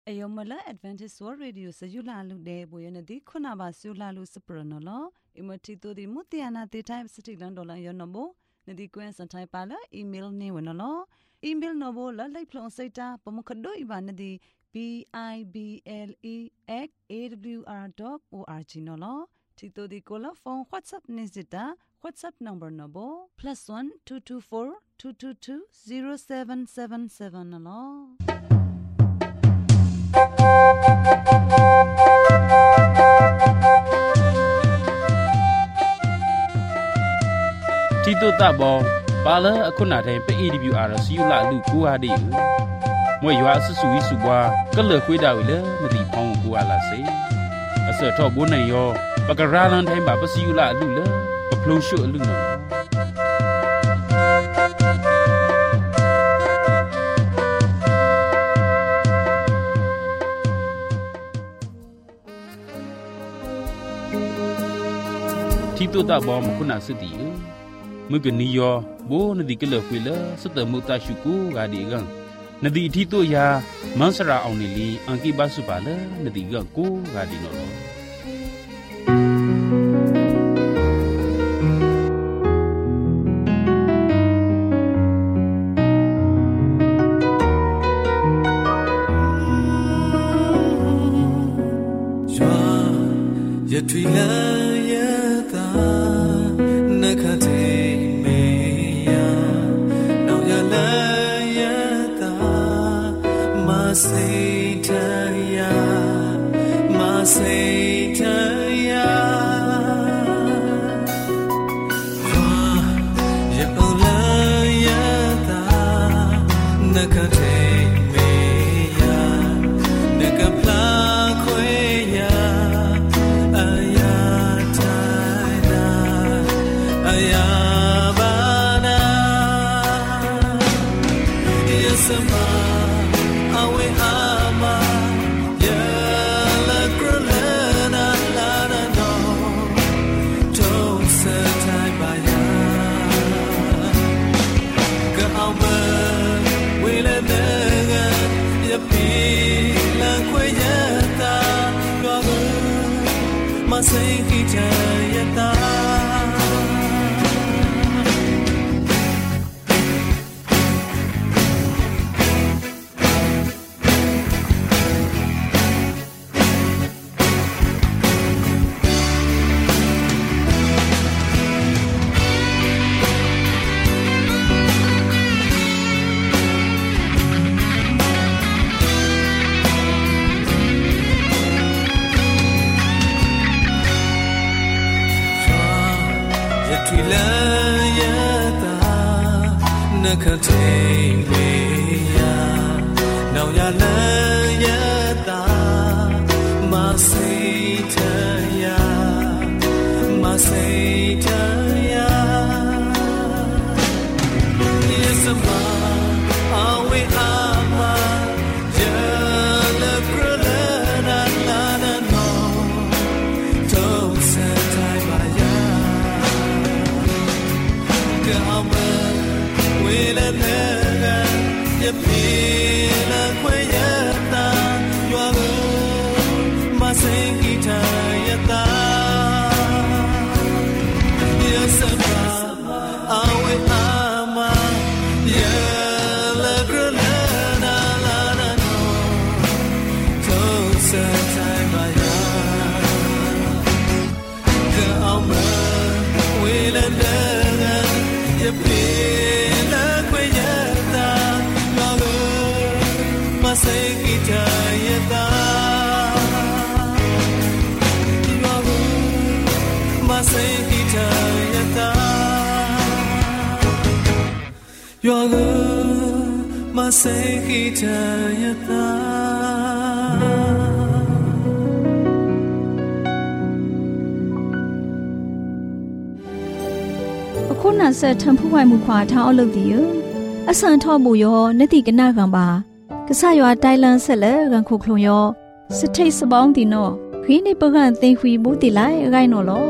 Ayomala Adventist World Radio Sayula Lude Boyanadi Kunaba Sula Lu Supernolo, Imotito di Mutiana the Time City Landola Yonobo, Nadi Gwen Santai Pala, email Newanolo, email Nobo, La Plon Seta, Pomokado Ibanadi, BIBLE@awr.org Nolo, Tito di Cola phone WhatsApp Nizita, WhatsApp number Nobo, +1 224 222 0777 Nolo. Tito tabo bala akuna de pe EWR siula lu ku ha de mwe ywa su wi su bwa kle khwe da wi le mati phong ku ala se ase tho bo nai yo pakara lan thai ba pa siula lu le pa phlong shu lu no Tito tabo makuna siti Mugniyo bo nadi kele kwila sata muta shuku gadi gang nadi thito ya mansara aunili anki basu bala nadi gang ko gadi no jwa yatwila yata nakate Masitaya, Masitaya, Ya Allah ya ta, nakate meya, nakapla kweya, ayatana, ayabana, yasama. Awe ama ya la kralana la na no to satai baya ka ama we la da ya pi la kwe ya ta lo ma sai ki cha ya ta Nakate meya, now ya la yata, masitaya, masitaya. Yes, ama, awe ama, ya la kralana la na no, to satai baya, kama. Wela nega ya pila kwayata yuago masengita yata ya sama awe ama ya la grana la na no to satai baya ka ama wela nega ya pila Masayita yata, Yago, Masayita yata, Yago, Masayita yata. Akuna sa thampu wai mu khwa tha aw luk di yo asan thaw mu yo nati kana kan baကဆရွာတိုင်လန်ဆက်လက်ရန်ခုခလုံယောစထိတ်စပေါင်းတီနောခင်းနေပကန့်သိခွေမှုတီလိုက်ရိုင်းနော်လော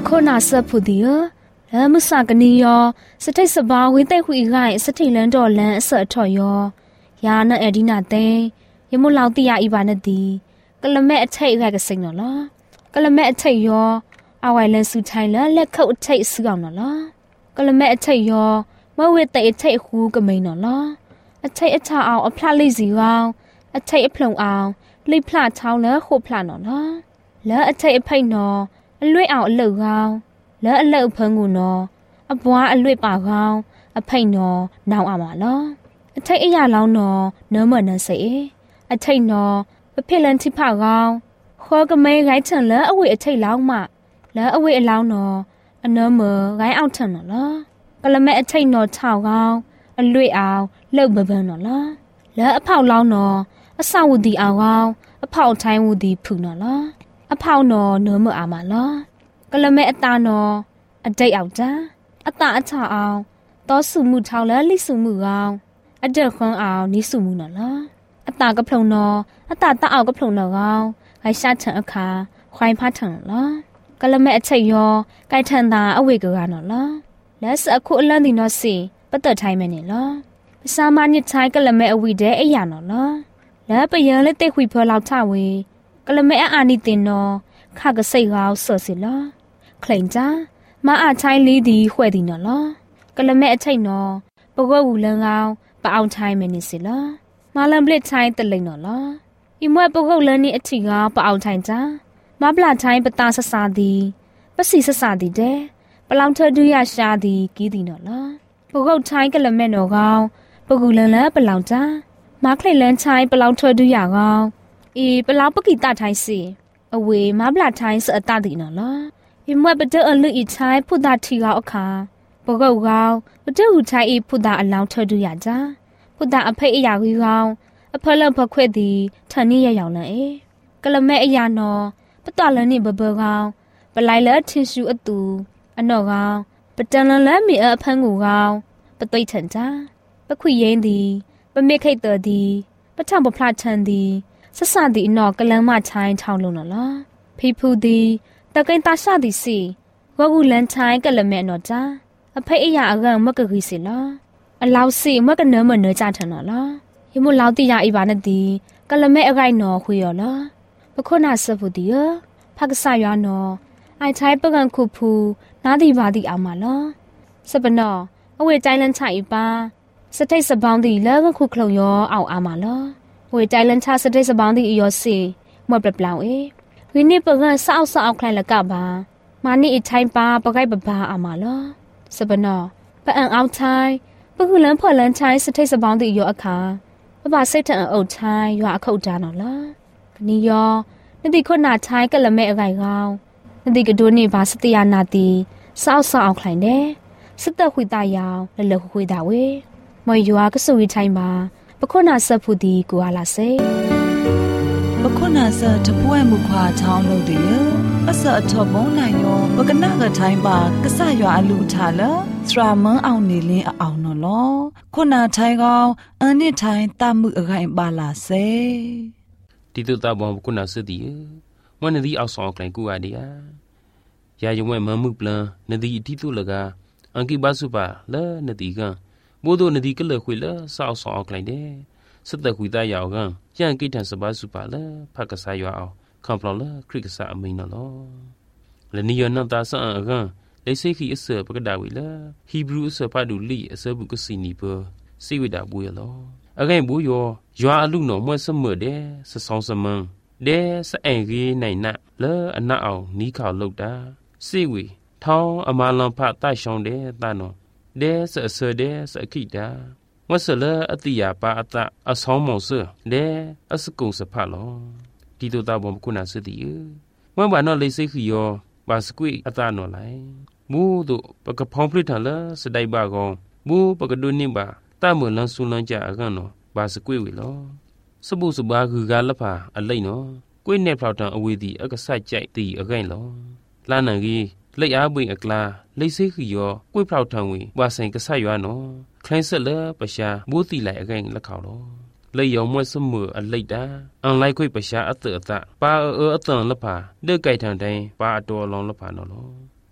ข้อนาเสพุดีแล้วมุสากนียอสถิสบาวิเตหุยไกสถิลันดอลันเสอถอยอยานะเอดินาเตยมุลาวติยาอีบานดีกะละแม่อชัยไกกะสิงนอละกะละแม่อชัยยออาไวลันสุไทละและเข้าอชัยซึกเอานอละกะละแม่อชัยยอมะเวเตอชัยฮูกะมินอละอชัยอชาเอาอพลาลิซีวาวอชัยอพลงเอาลิพลาเช้าและโคพลานอละและอชัยอไผนออลุยเอาอเลวาวและอเลวเพิงงูนออบวาอลุยปากาวอไผนอนาวอามาละอชัยอยาลาวนอเนมะนันเสอชัยนอปะเพลันทิพากาวขอกะเมไกฉันและอเวอชัยลาวมาและอเวอลาวนออเนมะไกเอาฉันนอละกะละแม่อชัยนอชาวกาวอลุยเอาเลวเบเบนอละและอเผาลาวนออสาวดีอาวาวอเผาไทยวดีผึนอละอเผานอเนมะอามาละกะละแม่อตานออใจเอาจ้าอตาอชาเอาตอสุมุเท้าและลิสุมุเอาอเดคอนเอานิสุมุนอละอตากะพลงนออตาตาเอากะพลงนอเอาไกชาฉันอคาควายพาถังละกะละแม่อชัยยอไกทันตาอเวกะกานอละและสะคุอลันดินอสิปะเตไทยแม่นี่ละภาษามานิไทยกะละแม่อวิเดออยานอละและปะยังและเตขุยเพอลาวทาเวกะละแม่อานิตินนอข้ากะไสกาวเสอสิละเคลงจ้ามาอาไทยลีดีหวยดินอละกะละแม่อชัยนอปะกะวูลังเอาปะเอาไทยแม่นี่สิละมาลัมเบลไทยตะลิงนอละอิมวยปะกะลันนี่อธิกาปะเอาไทยจ้ามาบลาไทยปะตาสะสาดีปะสีสะสาดีเดปะลองเธอดุยาชาดีกีดีนอละปะกะไทยกะละแม่นอกาวปะกุลันละปะลองจ้ามาเคลลันไทยปะลองเธอดุยากาวอีปะลองปะกีตาไทยสิอเวมาบลาไทยสะตาดีนอละอิมวยปะเจออลุอีไทยพุดาทีกาอคาปะกะกาวปะเจอหูไทยอีพุดาอลองเธอดุยาจ้าพุดาอภัยอยากวิกาวอพลังพะเควดีทันนี่ยาวๆเลยกะละแม่อยานอปะตะลันนี่เบเบกาวปะไลละทิชูอตูอนอกาวปะจันลันละมีอพังกูกาวปะตุยฉันจ้าปะขุยเย็นดีปะเมฆไข่เตอดีปะทางปะพลาดชันดีสะสาดีนอกะลังมาชายชาวลงนอละพี่ผู้ดีตะกินตาชาดีสิวะกูลันชายกะละแม่นอจ้าอภัยอยากอะมะกะกิสิละอลาวสิมะกะเนมะเนจาทันนอละยมุลาวติยาอีบานดีกะละแม่อไกนอคุยยอละปะโคนาสพุดีภาคสายานอไอใช้ปะกันคุพูนาดีบาดีอามาละสะปนออเวใจลันชาอีปาสะไทสะบองดีแล้วก็คุคลงยอเอาอามาละเวใจลันชาสะไทสะบองดีอียอสิหมดเปล่าวินี่ปะกันสาวใครละกะบามานี่อีใช้ปาปะไกบะบาอามาละสะปนอปะอังเอาไทปะกุลันพอลันใช้สะไทสะบองดีอียออาคาบาเซตันเอาชายยาเข้าจานอละนี่ยอนดิคนนาชายกะละแม่ไกกาวนดิกะโดนี่บาสติยานาตีสาวเอาใครเด้สตะคุยตายาวละละคุยตาเวมอยยัวกะสวีไทมาปะโคนาสะพุดีกูอาลาเซปะโคนาสะทะป่วยมุควาชาวโลดิเยอะสะทะมงนายโยปะกะนะกะไทบากะสะยัวอลูทาละสรามังเอานีลินเอานอลอခုနာထိုင်ကောင်အနစ်ထိုင်တမှုအခိုင်ပါလာစေတီတူတာဘောခုနာစတိမွနဒီအောက်ဆောင်ကလိုင်ကူအဒီယာယာယုံဝဲမမှုပလန်နဒီတီတူလကအန်ကိဘဆုပါလဲနဒီကဘိုးတို့နဒီကလခွေလဲဆောက်ဆောင်ကလိုင်တဲ့စတခွေတယောက်ကရန်ကိထန်စပါဆုပါလဲဖက်ကစားရွာအောင်ခံပလောလဲခရစ်ကစားအမိန်နော်လနီယနတာဆန်အကန်လေစိခိအစပကဒါဝီလာဟီဘရူးအစဖတ်ဒူလီအစဘုကစီနီပစိဝိတာဘူးရလောအခိုင်ဘူးယောရွာအလူနော်မွဲ့စမတ်တဲ့စဆောင်စမန်တဲ့စအင်ကြီးနိုင်နလဲအနက်အောင်နီးခေါလောက်တာစိဝီထောင်းအမလန်ဖတ်တိုက်ရှောင်းတဲ့တန်နော်တဲ့စအစတဲ့စအခိတာမဆလအတိယပါအတအဆောင်မောဆတဲ့အစကုံစဖတ်လောဒီတို့တာဘုံခုနာစတိဝမ်ဘာနော်လေစိခိယောဘာစကွိအတနော်လိုက်มูตุปะกะพองพลิทันละสไดบากองมูปะกะดุนิบาตะมะลันซุลันจาอะกันเนาะบาสกွေဝီလောစပုစဘာကူကလဖာအလိမ့်နော်ကွေးနဲ့ဖောက်တံအဝေးတီအကဆတ်ကြိုက်တီအခိုင်လောလာနန်ကြီးလက်အားပွင့်အကလာလိတ်စိခီယောကွေးဖောက်ထံဝီဝါဆိုင်ကဆတ်ရွာနော်ခိုင်းဆက်လပရှာမိုးတီလိုက်အခိုင်လက်ခေါလောလက်ယောမွဲ့စမှုအလိတ်တာအန်လိုက်ခွေပရှာအတအတပါအတန်လဖာလက်ကြိုက်ထံတိုင်းပါအတော်လောင်လဖာနော်လောပ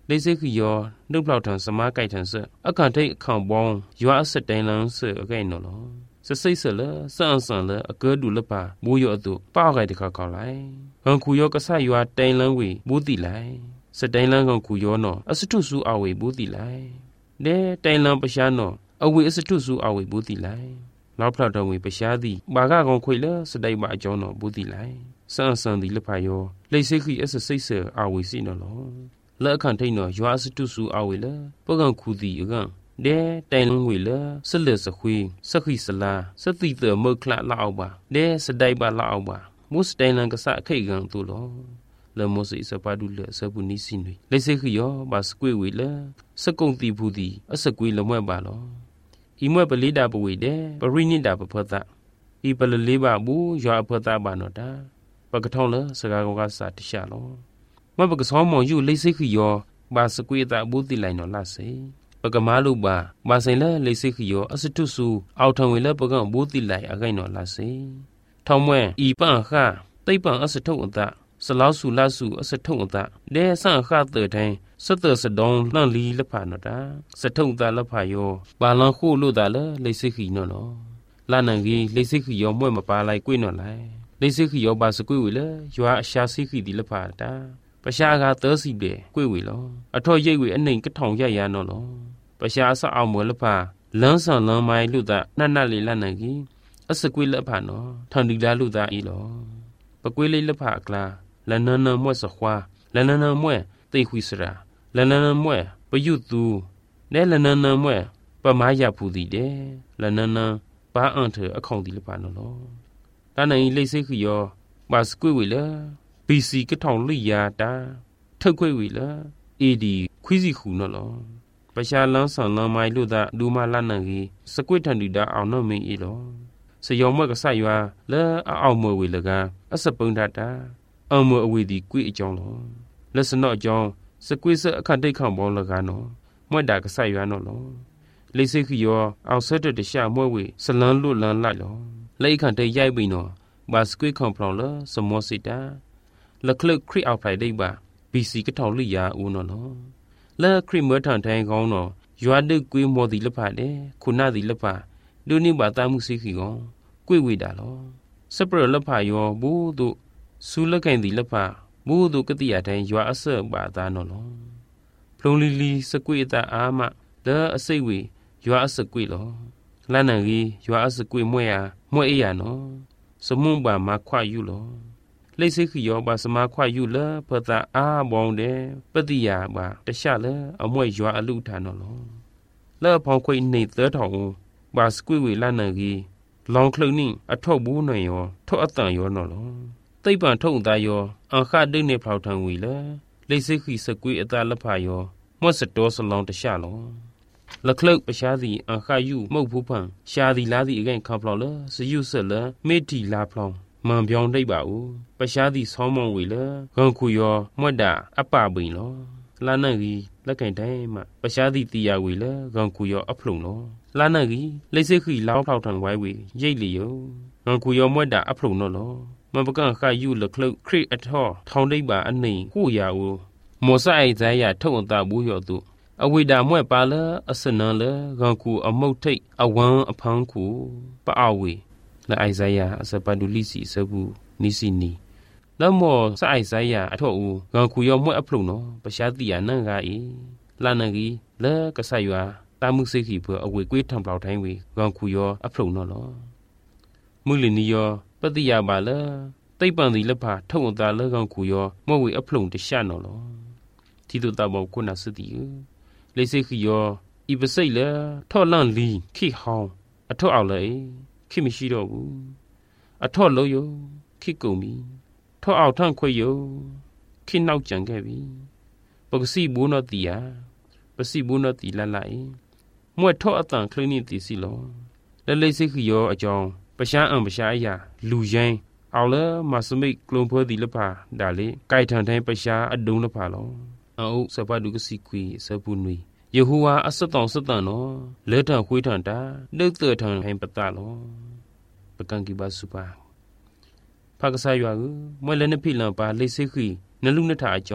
လေစိခိယောနှုတ်ပလောက်ထံစမားကြိုက်ထံစအခန့်ထိတ်အခန့်ပေါင်းရွာအစတိုင်လန်းစအကြိုက်နော်လောစစိတ်စလစန်ဆန်လအကဲဒူလပါမိုးရအတုပေါကြိုက်တခါခေါလိုက်ဟန်ခူယောကဆရွာတိုင်လန်းဝေဘူးတိလိုက်စတိုင်လန်းကောင်ခူယောနော်အစထုစုအဝေဘူးတိလိုက်နဲတိုင်လန်းပရှားနော်အဝေအစထုစုအဝေဘူးတိလိုက်နောက်ဖလောက်တော်ဝေပရှားသည်ဘာကကောင်ခွေလစတိုင်မအကြောင်းနော်ဘူးတိလိုက်စန်ဆန်ဒီလဖာယောလေစိခိအစစိတ်စအဝေစီနော်လောလက်အခန့်ထိတ်နော်ရွာစတုစုအဝေလပကံခူတီအကံဒဲတိုင်လုံးဝေလဆလစခွေစခိစလာစတိတမုခလာလောက်ပါဒဲစတိုင်ပါလောက်ပါမုစတိုင်လန်ကဆခိကံတူလောလမောစိစပါဒူလစပုနိစိနွေလေစိခိယောဘာစကွေဝေလစကုံတီဘူးတီအစကွေလမွဲ့ပါလောဤမွဲ့ပလိတာပဝေဒဲပရိနိတာပဖသဤပလလေးပါဘူးရွာအဖသပါနောတာပကထောင်းလစကားကောကစာတရှာလောမဘကဆောမောယူလိစိခိယောဘာစကွေတာဘူးတိလိုက်နော်လာစေပကမာလုပါဘာဆိုင်လဲလိစိခိယောအစတုစုအောက်ထံဝေလဲပကံဘူးတိလိုက်အကိုင်နော်လာစေထောင်းမွဲဤပန့်ခတိတ်ပန့်အစထုံအတစလောက်စုလစုအစထုံအတဒဲဆန့်ခတဲ့တိုင်းစတစဒေါန်လန့်လီလဖာနော်တာစထုံတလဖာယောဘာလန်ခုလို့တာလဲလိစိခိနော်နော်လာနန်ကြီးလိစိခိယောမွဲမပါလိုက်ကွေ့နော်လိုက်လိစိခိယောဘာစကွေဝေလဲရွာအရှာစိခိဒီလဖာတာပရှားကသစီပဲကွေ့ဝေလောအထော့ရိတ်ဝေအနှိမ်ကထောင်ရရနော်လောပရှားအစအောင်မွေလဖာလန်းဆန်လန်းမိုင်လူတာနတ်နတ်လေးလနန်ကြီးအစကွေ့လဖာနော်ထန်ဒီလာလူတာဤလောပကွေးလေးလဖာကလာလနနမွဲ့စခွာလနနမွဲ့တိတ်ခွီစရာလနနမွဲ့ပယုသူနဲလနနမွဲ့ပမာရဖူသည်တဲ့လနနဘာအန်ထအခေါင်ဒီလဖာနော်လောတန်နိုင်လိတ်စိခီယောဘာစကွေ့ဝေလာBC ကထောင်လိယာတာထုတ်ခွေဝီလာ AD ခွီးစီခုနော်လောပရှာလန်းဆန်လန်းမိုင်လို့သာဒူမလာနန်ကြီးစကွေ့ထန်ဒီတာအောင်နော်မင်းဤလောစယောမွဲ့ကဆရွာလဲအောင်မွေဝီလကအစပုံဒတာအောင်မွေအဝေဒီကွေ့အကြောင်းလောလက်စနော့အကြောင်းစကွေ့စအခန့်တိတ်ခေါင်ပေါလကနော်မွဲ့တာကဆရွာနော်လောလိစိခီယောအောင်ဆက်တဲ့တခြားမွဲ့ဝေစလန်းလွတ်လန်းလိုက်လောလိခန့်တိတ်ရိုက်ပြီးနော်ဘာစကွေ့ခေါင်ဖလောင်လစမောစီတာလကလခရီအောက်ဖိုင်ဒိတ်ပါ BC ကထောင်လိယာဦးနော်လခရီမထန်ထိုင်ကောင်းနော်ရွာดึกကွေးမော်ဒီလဖာလေခုနာဒီလဖာဒုနိဘာတာမှုစိခိကောကွေဝေတာလောစပရလဖာယောဘူးတို့ဆူလကန်ဒီလဖာဘူးတို့ကတိယတိုင်းရွာအဆက်ပါသားနော်လောဖလုံလီလီစကွေတာအာမဒါအစိတ်ဝေရွာအစကွေလောလနန်ကြီးရွာအစကွေမွဲ့ရမွဲ့အေးရနော်စမုံပါမခွယူလောလိစိခိယောဘာစမခွယူလပတာအာဘောင်းတဲ့ပတိယာဘာတခြားလအမွဲရွာအလူထာနော်လောလောဖောင်ခွေနေသထောင်ဘာစကွေဝေလနန်ကြီးလောင်ခလုံနိအထောက်ဘူးနော်ယောထောက်အတန်ယောနော်လောတိတ်ပန်ထုံသားယောအခဒိတ်နေဖောက်ထံဝေလလိစိခိစကွေအတာလဖာယောမော့စတော်စလောင်တခြားလောလခလုတ်ပရှားစီအခယူမှုတ်ဖူးဖန်ရှာဒီလာစီအကင်ခဖလောလစယုဆက်လမေတီလာဖလောင်မံပြောင်းတိတ်ပါဦးပရှားသည်ဆောင်းမောင်ဝေလဂန်ခုယောမွတ်တာအပပိန်လောလာနန်ကြီးလက်ကင်တိုင်းမှပရှားသည်တီယာဝေလဂန်ခုယောအဖလုံလောလာနန်ကြီးလိစိခိလောင်းဖောက်ထံဝိုင်းဝေရိတ်လီယောဂန်ခုယောမွတ်တာအဖလုံနော်လောမပကန်ခယူလခလုတ်ခရစ်အထောထောင်းတိတ်ပါအနှိမ်ဟူယာဦးမောဆိုင်ဇာယာထုံအတာဘူးယောသူအဝိဒါမွဲ့ပါလအစနန်လဂန်ခုအမုတ်ထိတ်အဝမ်းအဖန်းခုပအဝေလာအိုင်ဇာယာအစပဒူလီစီစဘူးနီစီနီလမောစအိုင်ဇာယာအထော့ဦးဂန်ခုယောမွဲ့အဖလုံနော်ပရှာတိယာနန်ဂါဤလာနန်ကြီးလကဆယွာတာမှုစိခိဘအဝေကွေးထံပလောက်တိုင်းဝေဂန်ခုယောအဖလုံနော်လောမူလီနီယောပတိယာပါလတိတ်ပန်ဒီလဖာထုံအတာလဂန်ခုယောမောဝေအဖလုံတရှနော်လောတီတုတဘောခုနာစတိလိစိခိယောဤပစိတ်လထော့လန့်လီခိဟောင်းအထော့အောင်လေခိမရှိတော့ဘူးအထော့လို့ယခိကုန်ပြီထော့အောင်ထန့်ခွေယခိနောက်ကြံခဲ့ပြီပကစီဘူးနောတီယာပစီဘူးနောတီလာလိုက်မွဲ့ထော့အတန်ခလင်းနီတီစီလောလဲလိစိခိယောအကြောင်းပရှားအံပရှားအရာလူရင်းအောင်လဲမစမိတ်ကလုံဖွဲတီလဖာဒါလေကြိုက်ထန်တိုင်းပရှားအဒုံလဖာလောအုပ်စပဒုကစီကွေစပူနွေယေဟူဝါအစတောင်စတန်နော်လဲထံခွေးထံတာနှုတ်တဲ့ထံဟိမ်ပတလောပကံကိပါစုပါဖကဆာရွာကိုမွဲလည်းနဖိလံပါလိစိခိနလူနထအကြောင်း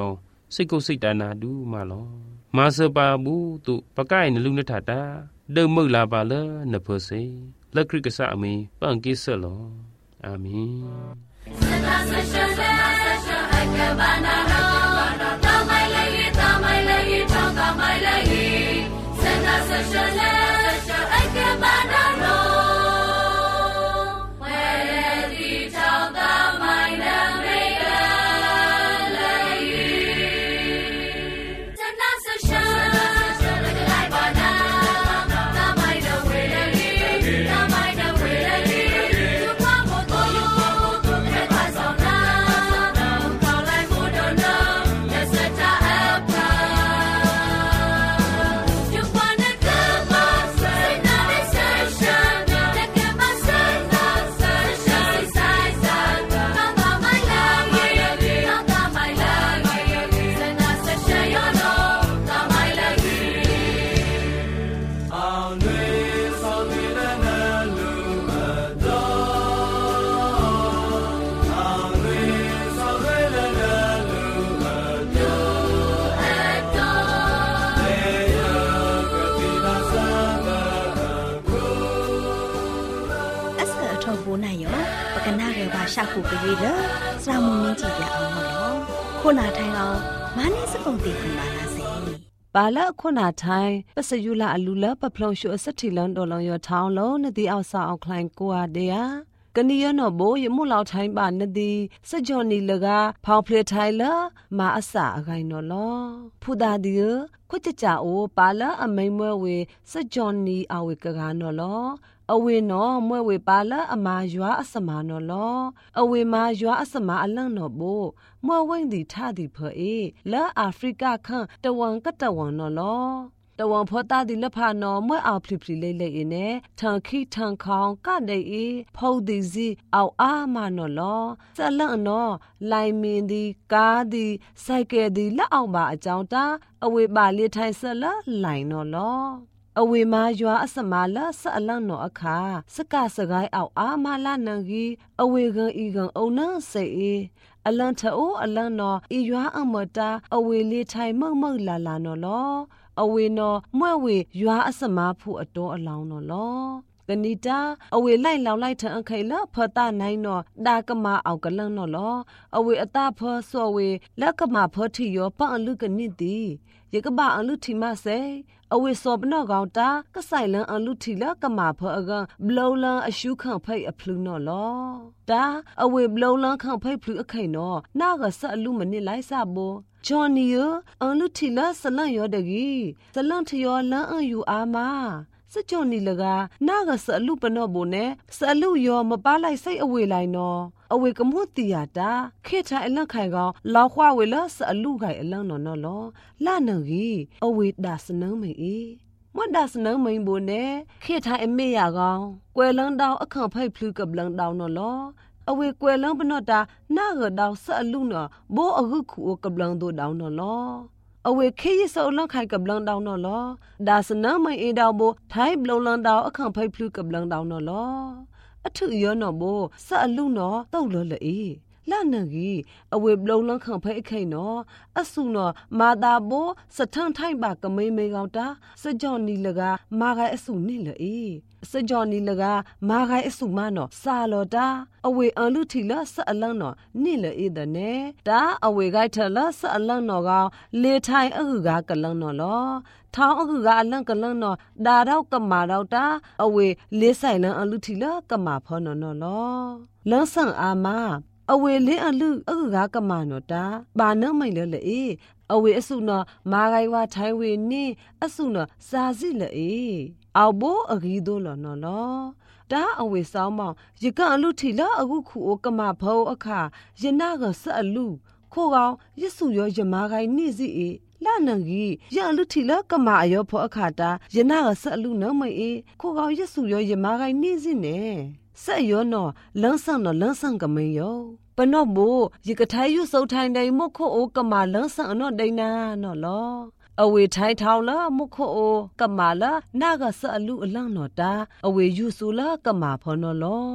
စိတ်ကုတ်စိတ်တနာဒူးမလောမာစပါဘူးတုပကိုင်နလူနထတာဒုံမုတ်လာပါလနဖစေလက်ခရစ်ကဆအမီပန်ကိဆလောအာမင်စနာဆရှလေဆအကဘာနာနောတမိုင်လေတမိုင်လေထောင်းတမိုင်လေစနာဆရှလေဆအကဘာနာနောဝဲဒီထောင်းတမိုင်လေရှာခုကလေးတော့စရာမုန်င်းကြည့်ပြအောင်မလို့ခုနာထိုင်အောင်မနည်းစကုန်တီကူပါလားစေပါလာခုနာထိုင်ပစယူလာအလူလပပလုံရှုအစတီလန်ဒေါ်လောရထောင်းလုံးနဒီအောက်ဆောက်ခလိုင်းကိုအားတဲ့ကနီယနောဘိုယမှုလောက်ထိုင်းပါနဒီစကြော်နီလကဖောင်ဖလေထိုင်လာမာအစာအခိုင်နော်လောဖူဒါဒီခွချချအိုပါလာအမိန်မွဲဝေစကြော်နီအဝေကကားနော်လောအဝေနော်မွဲဝေပါလာအမာရွာအစမနော်လောအဝေမာရွာအစမအလန့်နော်ဘိုမွဲဝိမ့်ဒီထဒီဖေအေလာအာဖရိကခန့်တဝန်ကတဝန်နော်လောတဝန်ဖောတာဒီလဖာနော်မွဲအောင်ဖလီဖလီလေးလေးနေထန်ခိထန်ခေါင်ကနေအေဖောဒီစီအောက်အာမနော်လောစလန့်နော်လိုင်မင်းဒီကားဒီစိုက်ကယ်ဒီလက်အောက်ပါအကြောင်းတာအဝေပါလေးထိုင်ဆလလိုင်နော်လောအဝေမာရွာအစမလာဆအလန့်နော်အခါစကစကိုင်းအောက်အာမလာနန်ကြီးအဝေကန်ဤကန်အုံနစေအေအလန့်ထိုအလန့်နော်ဤရွာအမတာအဝေလေးထိုင်မုံမုံလာလာနော်လောအဝေနော်မွဲ့ဝေရွာအစမဖူအတော်အလောင်းနော်လောကနိတာအဝေလိုက်လောင်လိုက်ထန်ခိုင်လဖတာနိုင်နော်ဒါကမအောက်ကလန့်နော်လောအဝေအတာဖောစောဝေလက်ကမဖောထီယောပအလူကနိတီယေကဘာအလူထီမဆေအဝေစောပနောကောင်တာကဆိုင်လန်အလူထီလကမဖောအကဘလောလန်အရှုခံဖိတ်အဖလူနော်လောဒါအဝေဘလောလန်ခံဖိတ်ဖလူအခိုင်နော်နာကဆအလူမနစ်လိုက်စဘောဂျွန်နီယအလူထီလဆလန်ယောဒဂီဆလန်ထယောလန်အယူအာမာစကြွနီလကနာကဆအလူပနောဘိုနဲ့ဆအလူယောမပါလိုက်စိတ်အဝေလိုက်နော်အဝေကမှုတီယာတာခေထိုင်အလန့်ခိုင်ကောင်လောက်ခွာဝေလဆအလူခိုင်အလန့်နော်နော်လောလာနဂီအဝေဒါစနုံးမေအေမွတ်ဒါစနုံးမိန်ဘိုနဲ့ခေထိုင်အမေရကောင်ကွယ်လန်းတောင်အခန့်ဖိတ်ဖလူကပလန်တောင်နော်လောအဝေကွယ်လန်းပနော့တာနာရတောင်ဆအလူနော်ဘိုးအခုခုကပလန်တို့တောင်နော်လောအဝေခေရစောလခိုင်ကပလန်တောင်နော်လောဒါစနမိန်အေတောင်ဘိုထိုင်ဘလန်တောင်အခန့်ဖိတ်ဖလူကပလန်တောင်နော်လောအထုယောနော်ဘိုဆအလူနော်တုတ်လောလေလာနဂီအဝေဘလုံးလန်းခံဖိတ်ခိုင်နော်အဆုနော်မာတာဘိုစထန်ထိုင်ပါကမိမေကောင်တာစကြောနီလကမာခိုင်အဆုနိလေစကြောနီလကမာခိုင်အဆုမနော်စာလောတာအဝေအလူထီလဆအလန်းနော်နိလေတဲ့နဲ့ဒါအဝေခိုင်ထလဆအလန်းနော်ကောင်လေထိုင်အခုကကလန်းနော်လောထောင်းအခုကအလန့်ကလန့်နော်ဒါတော့ကမာတော့တာအဝေလေးဆိုင်လန်းအလူထီလကမာဖောနော်နော်လောလန်းဆန်အာမအဝေလင်းအလူအခုကကမာနော်တာဘာနမိတ်လေအဝေအဆုနော်မာဂိုင်ဝါထိုင်ဝေနင်းအဆုနော်စာစီလေအောက်ဘိုးအဂီတို့လောနော်လောဒါအဝေဆောင်မောင်ရကအလူထီလအခုခုအိုကမာဖောအခါယနာကဆအလူခိုးကောင်ရစုရောယမာဂိုင်နိစီလာနန်ကြီးရအလူထီလကမာအယောဖောအခါတာယနာကဆအလူနမေခိုးကောင်ရစုရောယမာဂိုင်နိစီနေဆက်ယောနော်လန်းဆန်နော်လန်းဆန်ကမင်းယောပနော့ဘိုရကထိုင်ယူစုံထိုင်တိုင်မခိုအိုကမာလန်းဆန်အနော်ဒိနာနော်လောအဝေထိုင်ထောင်းလာမခိုအိုကမာလာနာကဆအလူအလန့်နော်တာအဝေယူဆူလာကမာဖောနော်လော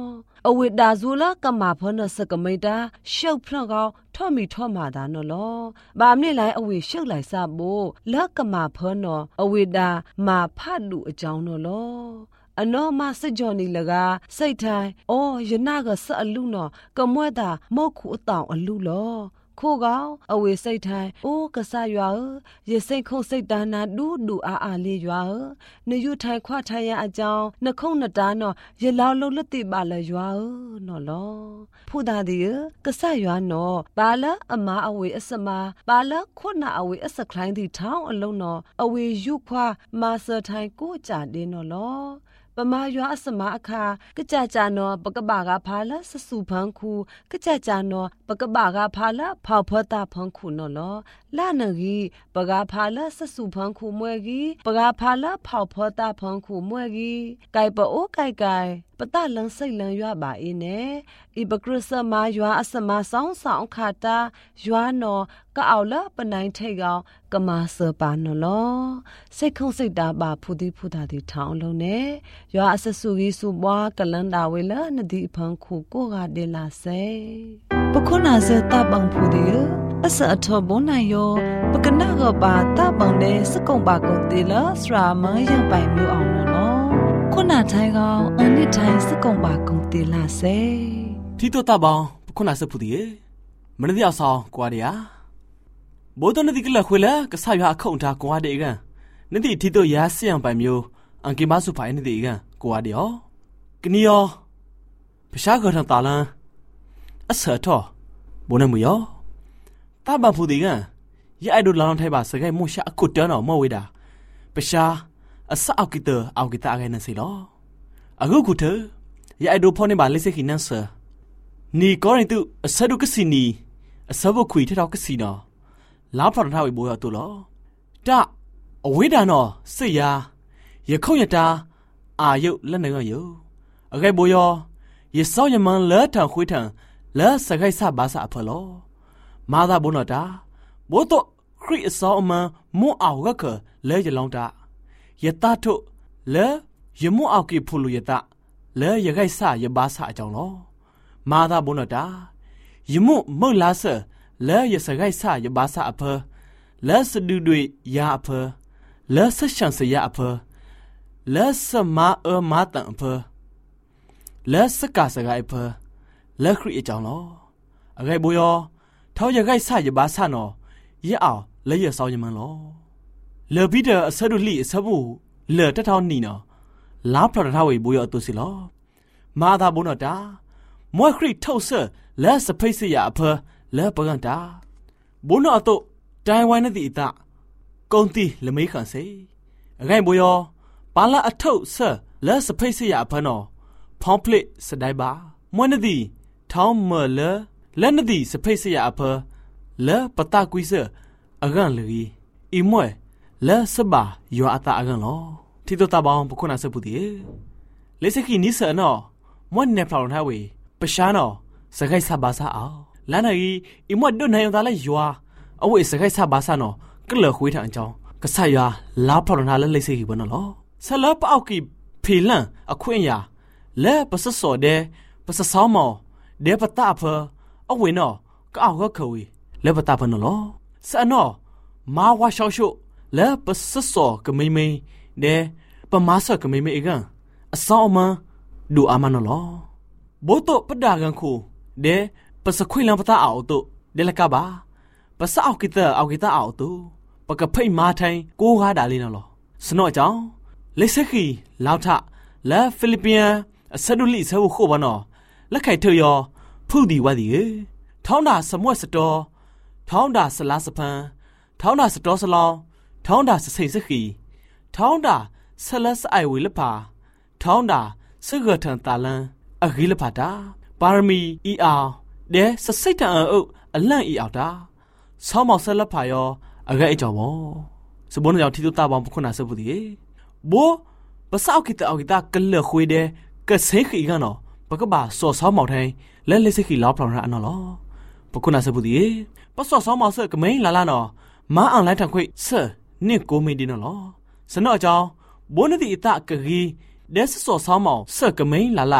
အဝိဒါဇူလာကမာဖနစကမိတာရှုပ်ဖလောက်ကောထော့မီထော့မာတာနော်လောဘာမနေ့လိုက်အဝိရှုပ်လိုက်စဖို့လက်ကမာဖနောအဝိဒါမာဖတ်လူအကြောင်းနော်လောအနောမစကြောနီလကစိတ်ထိုင်အော်ယနာကဆအလူနော်ကမွဲ့တာမော့ခုအတောင်အလူလောခိုးကောင်အဝေစိတ်ထိုင်အိုးကဆရွာရေစိတ်ခုံစိတ်တန်းနာဒူဒူအာလေးရွာနယူထိုင်ခွာထိုင်ရအကြောင်းနှခုံးနှတားနော်ရေလောက်လုံးလက်တိပါလဲရွာနော်လောဖူတာဒီကဆရွာနော်ပါလာအမအဝေအစမပါလာခုနအဝေအစခလိုင်းဒီထောင်းအလုံးနော်အဝေယူခွာမာဆာထိုင်ကိုကြတဲ့နော်လောပမာရွာအစမအခါကကြကြနောပကဘာကဖာလာစစုဖန်ခုကကြကြနောပကဘာကဖာလာဖောက်ဖတာဖန်ခုနော်လောလာနဂီပကဖာလာစစုဖန်ခုမွဲကြီးပကဖာလာဖောက်ဖတာဖန်ခုမွဲကြီးไก่ပအိုไก่ပတလန်စိတ်လန်ရွာပါအင်းနဲ့ဤပကရစမရွာအစမဆောင်ဆောင်ခါတာရွာနော်ကအောက်လပနိုင်ထိတ်ကောင်ကမာစပါနော်လောစိတ်ခုံစိတ်တာပါဖူတိဖူတာတီထောင်းလုံးနဲ့ရွာအစစုကြီးစုပွားကလန်တာဝေလနဒီဖန်ခုကိုကဒေလာစေပခုနာစတပန်ဖူဒီအစအထောဘုံနိုင်ယောပကနာကပါတပန်တဲ့စကုံပါကုန်တေလစရာမရပိုင်မျိုးအောင်နော်ခုနာထိုင်ကောင်အနိထိုင်စကုံပါကုန်တေလာစေတီတိုတပောင်ခုနာစဖူဒီမနဒီအဆောင်ကွာဒီယာဘောတနဒီကလခွေလာကဆာရအခုံတာကွာဒီကန်နဒီတီတိုရာဆီယံပိုင်မျိုးအန်ကီမဆုဖိုင်နဒီကန်ကွာဒီယောကနီယောပရှားခေါ်ထန်တာလန်အဆတ်တော့ဘုံနမယောတဘဖူဒီကန်ရအိုက်ဒိုလောင်းထိုင်ပါစကိုင်းမရှာအခုတန်းတော့မော်ဝေတာပရှားအစအောက်ကီတအောက်ကီတာကိုင်းနေစီလောအခုခုတရအိုက်ဒိုဖောနေပါလိစခိနန်ဆာနီကောရင်တုအဆဒုကစီနီအစဘခွေထထောက်ကစီနော်လာဖရထားဝေဘောရတူလောတအဝိဒါနော်စိတ်ရရခုံရတာအာယုလက်နေရယအခိုက်ဘောယောရစောရမန်လဲထံခွေးထံလဲစခိုက်ဆဘာစာအဖလောမာသာဘုနောတာဘောတော့ခရစ်အစောအမန်မွအောက်ကလဲရလောင်းတာယတထုလဲယမွအောက်ကိဖူလူယတလဲရခိုက်ဆရဘာစာအကြောင်းလောမာသာဘုနောတာယမွမုတ်လာဆလဲရစခိုက်ဆရဘာစာအဖလဲစဒူတွေရာအဖလဲဆရှန်စရအဖလဲစမာမာတန်အဖလဲစကာစခိုက်အဖလဲခရီအကြောင်းလောအခိုက်ဘောယောထောက်ရခိုက်ဆရဘာစာနော်ရအောင်လဲရဆောင်းရမန်လောလေဘီဒအဆဒူလီအဆဘူးလေတထောင်းနီနော်လာဖရထားဝေဘောယောအတူစီလောမာသာဘုနောတာမွဲခရီထုတ်ဆလဲစဖိတ်စရအဖလဲပကန်တာဘုနောအတုတိုင်ဝိုင်းနတိအတကုံတီလမေးခံစေအခိုင်ဘောယောပါလာအထုတ်ဆလဲစဖိတ်စရအဖနော်ဖောင်းပလစ်စဒိုင်ပါမွဲနတိထောင်းမလဲနတိစဖိတ်စရအဖလဲပတကွီဆအကန်လီအီမွဲလဲစဘာယောအတာအကန်လောတီတိုတာဘောင်ပခုနာစပူတီလေစကီနိဆာနော်မွဲနေဖလောင်ထားဝေပရှားနော်စခိုက်ဆဘာစာအောင်လာနေအီမွဲဒွနိုင်တာလဲယွာအဝေစခိုက်ဆဘာစာနော်ကလခွေးထန်ကြောင်းကဆာယာလာဖလောင်ထားလဲလေစကီဘနော်လောဆလပ်အောက်ကီဖီလန်အခွင့်ရလဲပစစော်တဲ့ပစဆောင်းမော်ဒေပတာဖအဝေနော်ကောက်ကခွေလဲပတာဖနော်လောဆာနော်မာဝါရှောရှုလဲပစစော်ကမိမိတဲ့ပမာဆကမိမိအကန်အစောင်းမဒူအာမနော်လောဘောတော့ပဒါကန်ခုတဲ့ပစခွေလံပတာအောက်တို့ဒဲလကပါပစအောက်ကီတာအောက်တို့ပကဖိတ်မာထိုင်ကိုကားတာလေးနော်လောစနော့ကြောင့်လက်စခီလောက်ထလဲဖိလစ်ပင်အဆဒူလီဆဝခုဘနော်လက်ခိုက်ထယောဖုဒီဝဒီထောင်းတာစမွက်စတော်ထောင်းတာဆလာစဖန်ထောင်းတာစတော်စလောင်းထောင်းတာစစိတ်စခီထောင်းတာဆလတ်အိုင်ဝီလပါထောင်းတာစဂထန်တာလန်အဂီလပါတာပါရမီအီအောင်ဒဲစစိတ်တန်အုပ်အလန့်အီအောင်တာဆောင်းမောက်ဆလတ်ဖာယောအဂဲအကြောင်းမောစဘုန်းကြောင့်ထီတူတာပေါင်းပခုနာစပူဒီဘောပစောက်ကီတာအောက်ကီတာကလခွေးတဲ့ကဆေခီကနော်ပကဘာစောဆောင်းမောက်ထိုင်လဲလက်စခီလောက်ဖလောင်ရအနော်လောပခုနာစပူဒီပစောဆောင်းမောက်ဆကမိန်လာလာနော်မာအန်လိုက်ထံခွေဆနင့်ကိုမီဒီနော်လောစနော့အကြောင်းဘုန်းဒီအတကကြီးဒဲဆစောဆောင်းမောက်ဆကမိန်လာလာ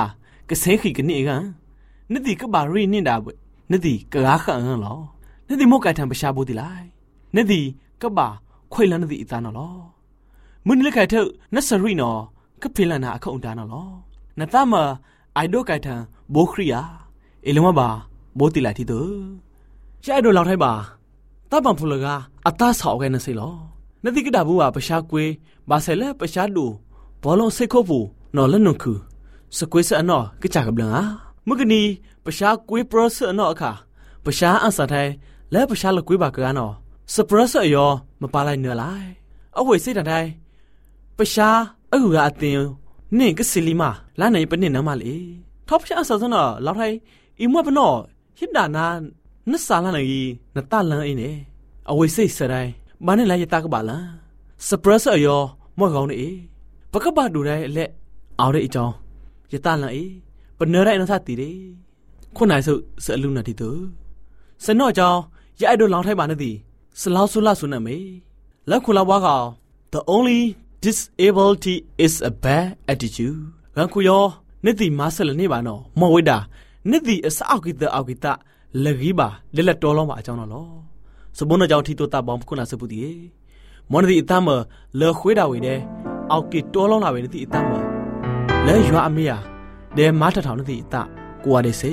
ก็เสขีกันนี่กันนั่นดีก็บารีนี่ดาบนั่นดีก็รักกันหรอนั่นดีโมกายทำประชาบุตรไลนั่นดีก็บ่าคุยแล้วนั่นดีอีตาหนอมึงเลือกใครเถอะนัสรีนอก็เพียงละนาเขาอุดานหรอนั่นตามมาไอดอลใครทางโบครียาเอลมาบ่าโบติไลที่เด้อใช่ไอดอลเราไทยบ่าตาบังพูลกาอัตตาสาวกันนั่นสิหรอนั่นดีก็ดาบัวประชากวยบาเซเลประชาดูบอลงเซโคบูนอเล่นนคือสกุยเสอนอก็จากกับเรื่องอ่ะเมื่อกี้นี้ประชากวยโปรเสอนอค่ะประชาอันสัตย์ไทยและประชาละกุยบากกันอสเปรสเอยอมาปาไลเนื้อไลเอาไว้สิทันใดประชาเอาหัวอัดเตียวนี่ก็สิลิมาล้านไหนเป็นเนี่ยน้ำมาเลยท็อปชาอันสัตย์นอเราไทยอีมัวเป็นนอฮิดดานานัสสาลาไหนนัตตาลังไอเนี่ยเอาไว้สิเสดายบ้านนี่ไรจะตากบาละสเปรสเอยอมัวเขาเนี่ยปะกบาดูได้เละเอาได้อีจองจะตาลังเป็นเนื้อได้นั่นสัตย์ตีเด้คนไหนเสือลุงนาทีเตอสนอจอยาไอโดนลองไทยบ้านนั่นดีสลาวสุลาสุนัมเอแล้วคุณลาวว่า the only disability is a bad attitude กันคุยอนี่ดีมาสลนี่บ้านอมอวิดานี่ดีสาวกิตาเอากิตาเลกีบาเดลตัวลองว่าเจ้านั่นหรอสมบูรณ์เจ้าที่ตัวตาบอมคุณอาสบุตรีมันดีตามเลคุยดาวิเดเอากิตัวลองนาวินี่ดีตามและยัวอามียาเดมาถะถาวนี่ดีตากว่าเดเซ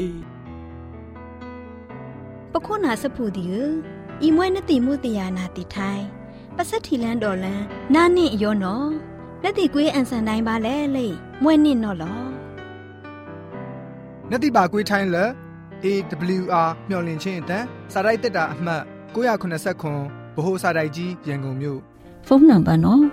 ปะโคนาสพูดิอีมวยนติมุติยานาติไทยปัสสติแลนดอลันนานี่ยอนอนติกวยอันสันไดบาเลเลยมวยนี่นอลนติบากวยไทยเล AWR မျော်လင့်ခြင်းအတန်းစာရိုက်တက်တာအမှတ်989ဗဟိုစာရိုက်ကြီးရန်ကုန်မြို့ဖုန်းနံပါတ်နော်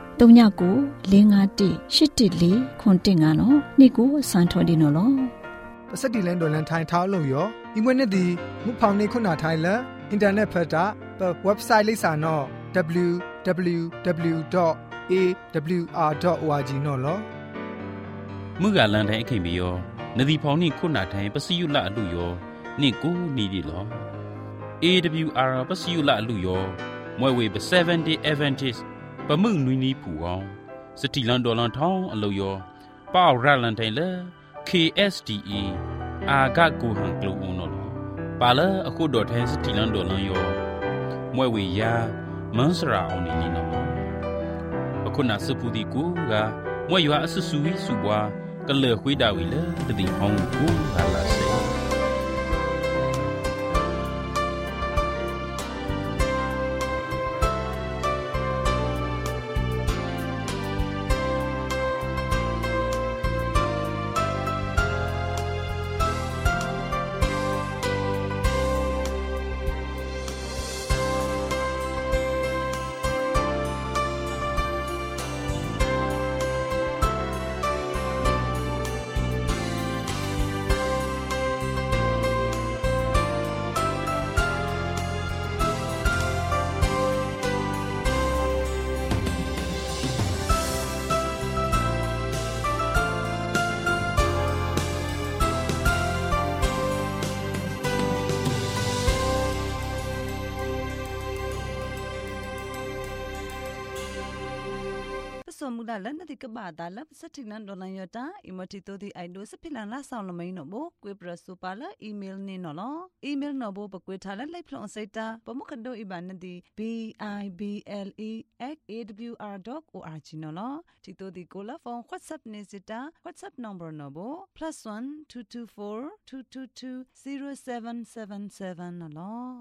39951814နော်နေ့ကိုစံထော်ဒီနော်လောပစတိလန်ဒေါ်လန်ထိုင်ထောင်းလို့ရောဒီမွေးနေ့ဒီမူဖောင်နေခုနာထိုင်လအင်တာနက်ဖတ်တာဝက်ဘ်ဆိုက်လိပ်စာနော် www.awr.org နော်လောเมื่อการลันไทยเขมียอนาทีพอนี่คุณาไทยปสิยุละลุยอนี่กูนี่ดิลอ AWR ปสิยุละลุยอมวยเวบ7 day Adventist ปะมึงนุยนี่ผู้อองสติลันดอลันทองอลุยอป้าวรัลันไทยเล KSDA อากากูหังกลูอุนอลปาเลအခုดอไทยสติลันดอลันยอมวยเวยามันสราอนี่ลีนอအခုနာစပူဒီကူကမွေရွာအဆဆူဝီစုပွားကလေခွေးတာဝီလေတတိဟောင်းကူလာလာစေสมมุติแล้วนั่นที่กบาดาแล้วสักทีนั้นโดนยอดตาอิมติโตที่ไอดูสพิลันละสาวละไม่หนบ่กวยประสุปาละอีเมลนี่เนาะลออีเมลเนาะบ่ปกวยทาละไล่พลอนไซตาปมุคันโดอีบานนั่นที่ bible@awr.org เนาะลอที่โตที่โกลาฟอน WhatsApp เนซิตา WhatsApp number เนาะบ่ +1 224 222 0777เนาะลอ